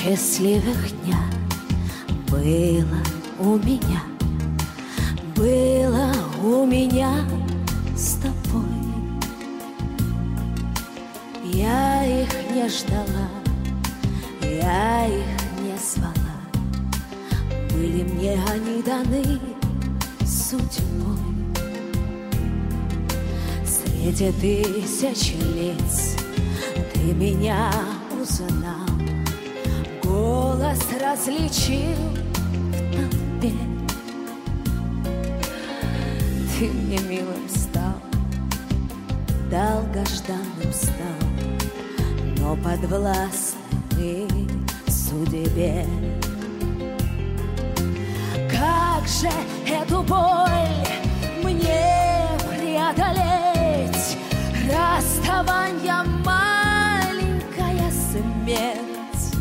счастливых дня было у меня с тобой. Я их не ждала, я их не звала, были мне они даны судьбой. Среди тысяч лиц ты меня узнал, голос различил в толпе. Ты мне милым стал, долгожданным стал, но подвластный судьбе. Как же эту боль мне преодолеть? Расставанье, маленькая смерть,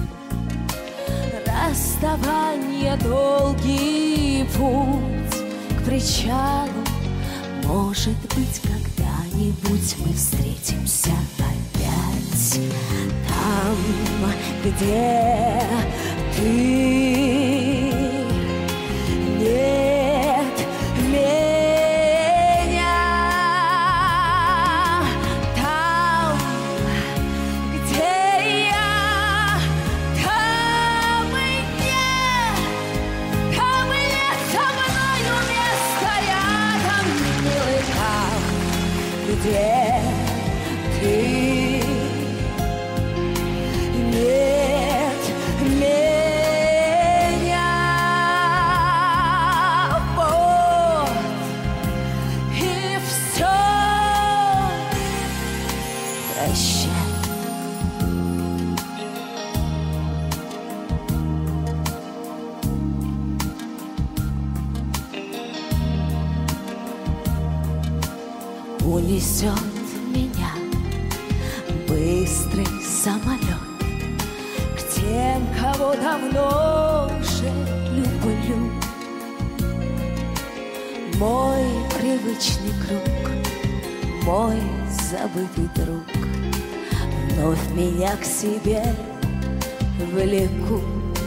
расставанье, долгий путь к причалу. Может быть, когда-нибудь мы встретимся опять там, где ты. Нет меня там, где я, там и нет со мною места рядом, милый, там, где ты. Унесет меня быстрый самолет к тем, кого давно уже люблю. Мой привычный круг, мой забытый друг вновь меня к себе влекут.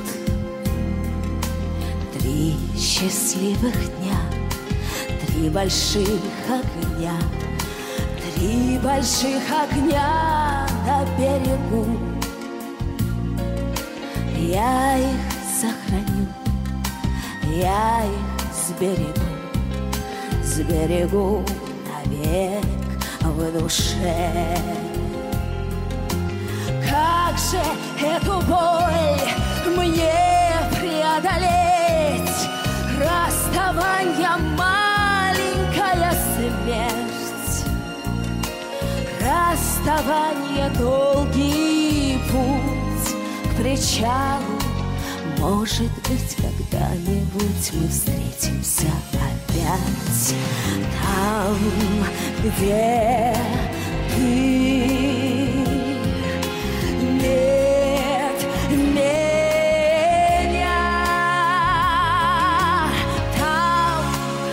3 счастливых дня, 3 больших огня, 3 больших огня на берегу. Я их сохраню, я их сберегу навек в душе. Как же эту боль мне преодолеть? Расставанье, маленькая смерть, расставанье, долгий путь к причалу. Может быть, когда-нибудь мы встретимся опять там, где ты. Нет меня там,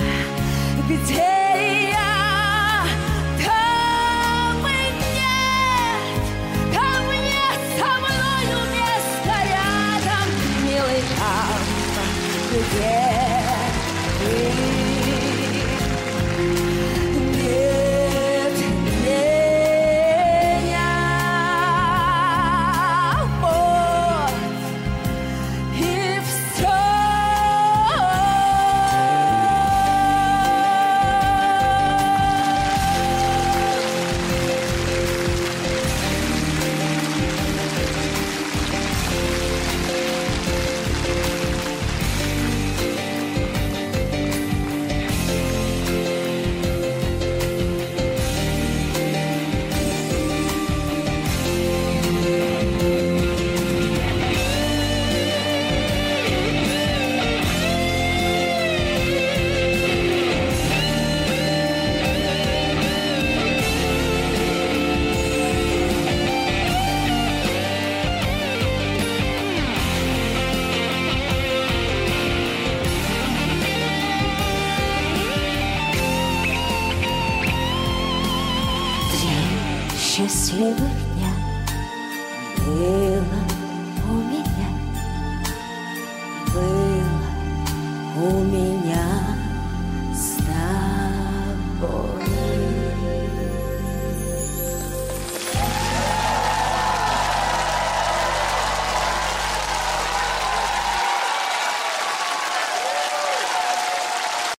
где я, там и нет со мною места рядом, милый, там, где ты. Счастливых дня было